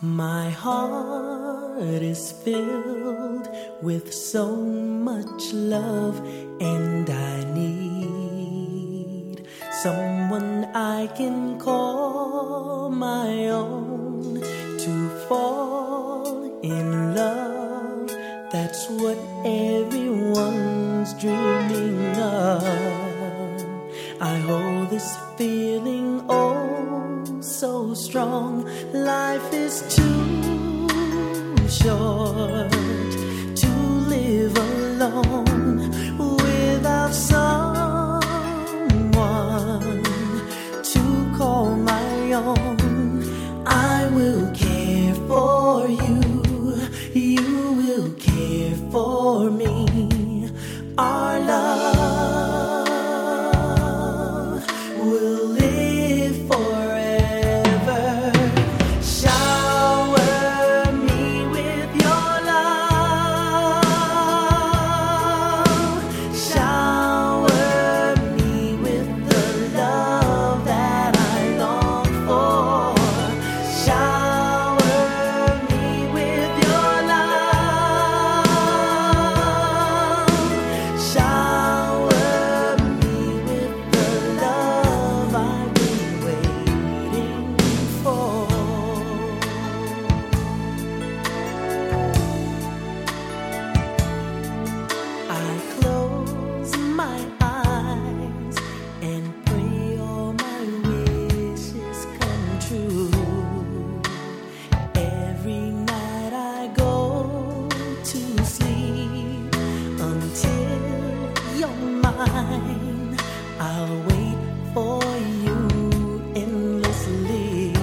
My heart is filled with so much love, and I need someone I can call my own to fall in love. That's what everyone's dreaming of. I hold this feeling oh so strong. Life is too short to live alone without someone to call my own. I will care for you, you will care for me. Our love will live forever. Shower me with your love. Shower me with the love that I long for. Shower me with your love. Shower me with the love I've been waiting for. I close my eyes and pray all my wishes come true. Every night I go to sleep until you're mine. I'll wait for you endlessly.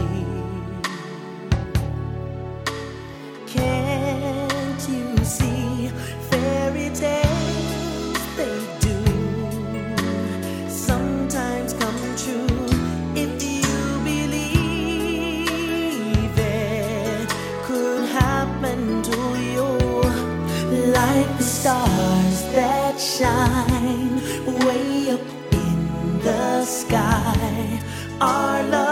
Can't you see fairy tales, they do sometimes come true if you believe it could happen to you. Like the stars that shine way up in the sky, our love